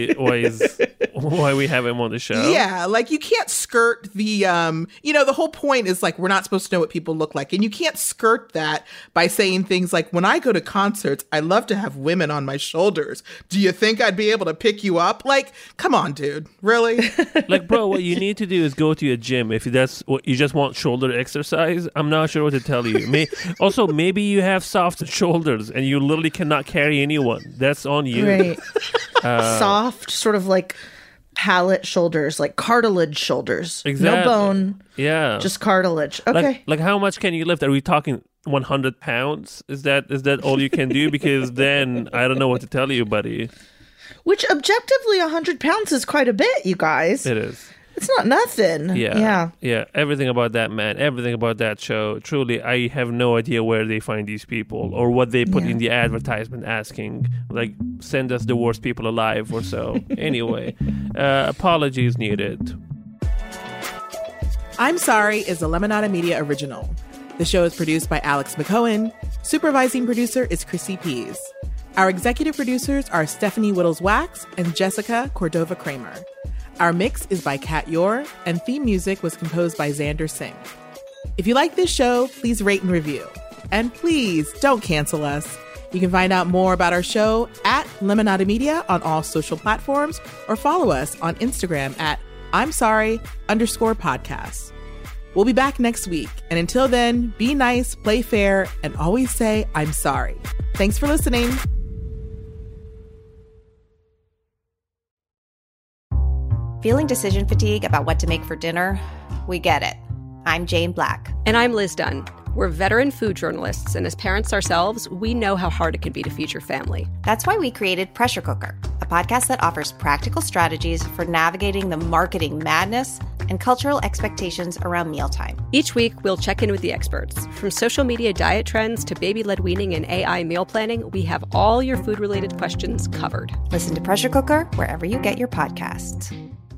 we have him on the show. Yeah, like you can't skirt the the whole point is like we're not supposed to know what people look like, and you can't skirt that by saying things like, when I go to concerts, I love to have women on my shoulders. Do you think I'd be able to pick you up? Like, come on, dude, really? Like, bro, what you need to do is go to a gym if that's what you just want, shoulder exercise. I'm not sure what to tell you. Maybe you have soft shoulders and you literally cannot carry anyone. That's on you. Right. Soft, sort of like palate shoulders, like cartilage shoulders. Exactly. No bone. Yeah. Just cartilage. Okay. Like how much can you lift? Are we talking 100 pounds? Is that all you can do? Because then I don't know what to tell you, buddy. Which objectively 100 pounds is quite a bit, you guys. It is. It's not nothing. Yeah. Everything about that man, everything about that show. Truly, I have no idea where they find these people or what they put in the advertisement asking, like, send us the worst people alive or so. Anyway, apologies needed. I'm Sorry is a Lemonada Media original. The show is produced by Alex McCohen. Supervising producer is Chrissy Pease. Our executive producers are Stephanie Whittles-Wax and Jessica Cordova-Kramer. Our mix is by Kat Yor, and theme music was composed by Xander Singh. If you like this show, please rate and review. And please don't cancel us. You can find out more about our show at Lemonada Media on all social platforms, or follow us on Instagram at I'mSorry_podcast. We'll be back next week. And until then, be nice, play fair, and always say, I'm sorry. Thanks for listening. Feeling decision fatigue about what to make for dinner? We get it. I'm Jane Black. And I'm Liz Dunn. We're veteran food journalists, and as parents ourselves, we know how hard it can be to feed your family. That's why we created Pressure Cooker, a podcast that offers practical strategies for navigating the marketing madness and cultural expectations around mealtime. Each week, we'll check in with the experts. From social media diet trends to baby-led weaning and AI meal planning, we have all your food-related questions covered. Listen to Pressure Cooker wherever you get your podcasts.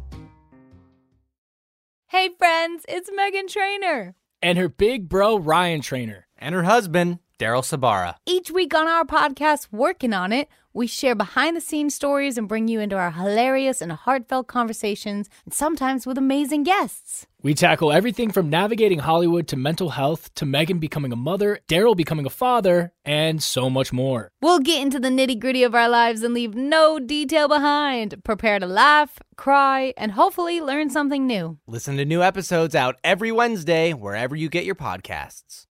Hey friends, it's Meghan Trainor. And her big bro, Ryan Trainor. And her husband, Daryl Sabara. Each week on our podcast, Working On It, we share behind-the-scenes stories and bring you into our hilarious and heartfelt conversations, and sometimes with amazing guests. We tackle everything from navigating Hollywood to mental health to Meghan becoming a mother, Daryl becoming a father, and so much more. We'll get into the nitty-gritty of our lives and leave no detail behind. Prepare to laugh, cry, and hopefully learn something new. Listen to new episodes out every Wednesday wherever you get your podcasts.